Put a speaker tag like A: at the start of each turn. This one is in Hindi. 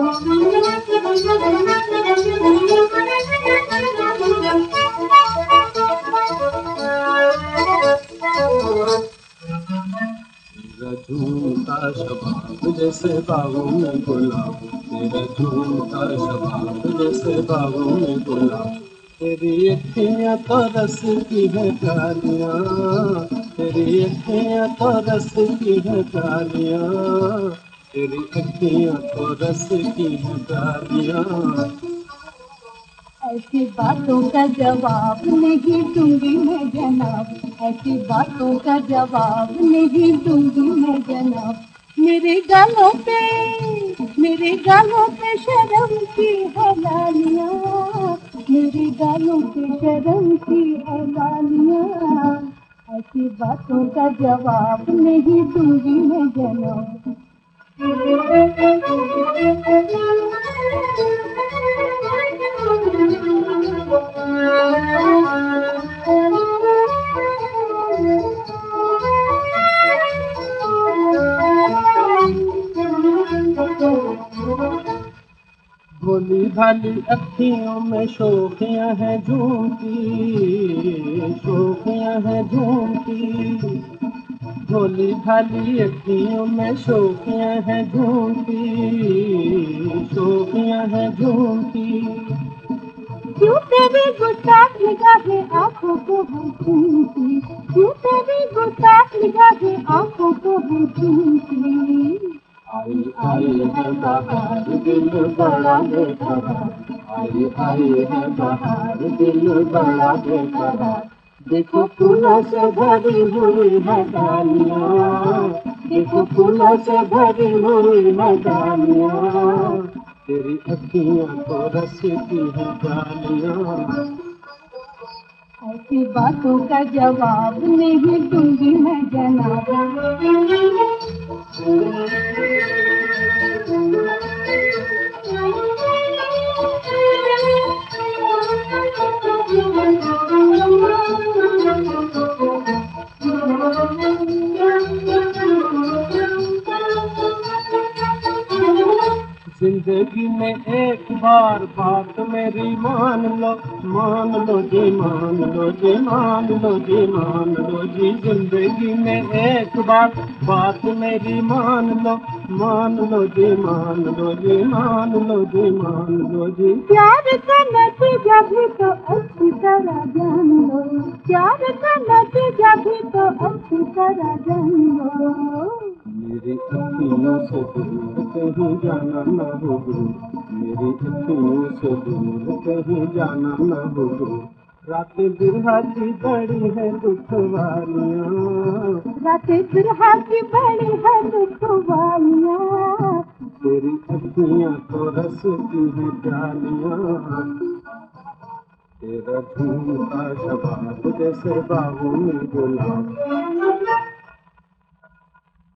A: तेरा झूमता शबाब जैसे बागों में गुलाब, तेरा झूमता शबाब जैसे बागों में गुलाब। तेरी अखियाँ तो रस की है कालियाँ, तेरी अखियाँ तो रस की है कालियाँ, तेरी अखियाँ तो रस की है कालियाँ।
B: ऐसी बातों का जवाब नहीं दूंगी मैं जनाब, ऐसी बातों का जवाब नहीं दूंगी मैं जनाब। मेरे गालों पे शर्म की है लालियाँ, मेरे गालों पे शर्म की है लालियाँ। ऐसी बातों का जवाब नहीं दूंगी मैं जनाब।
A: भोली भाली अखियों में शोखियाँ हैं झूमती, शोखियाँ हैं झूमती। भोली भाली अखियों में शोखियाँ हैं झूमती, शोखियाँ हैं झूमती।
B: क्यों तेरी गुस्ताख निगाहें आंखों को हम छूती, क्यों तेरी गुस्ताख निगाहें आंखों को हम छूती।
A: आई आई है बहार दिल बड़ा बेकरार, आई आई है बहार दिल बड़ा बेकरार। देखो फूलों से भरी हुई है डालियाँ, देखो फूलों से भरी हुई है डालियाँ, तेरी अखियाँ तो रस की है डालियाँ।
B: ऐसी बातों का जवाब नहीं दूंगी मैं जनाब।
A: जिंदगी में एक बार बात मेरी मान लो, मान लो जी, मान लो जी, मान लो जी, मान लो जी। जिंदगी में एक बार बात मेरी मान लो, मान लो जी, मान लो जी, मान लो जी, मान लो जी।
B: प्यार का नतीजा भी तो अच्छी तरह जान लो, प्यार का नतीजा भी तो अच्छी तरह जान लो।
A: मेरी अखियों से दूर कहीं जाना न होगा, मेरी अखियों से दूर कहीं जाना न होगा। रातें बिरहा की बड़ी है दुख वालियाँ,
B: रातें बिरहा की बड़ी है दुख वालियाँ,
A: तेरी अखियाँ तो रस की है डालियाँ। तेरा झूमता शबाब जैसे बागों में गुलाब,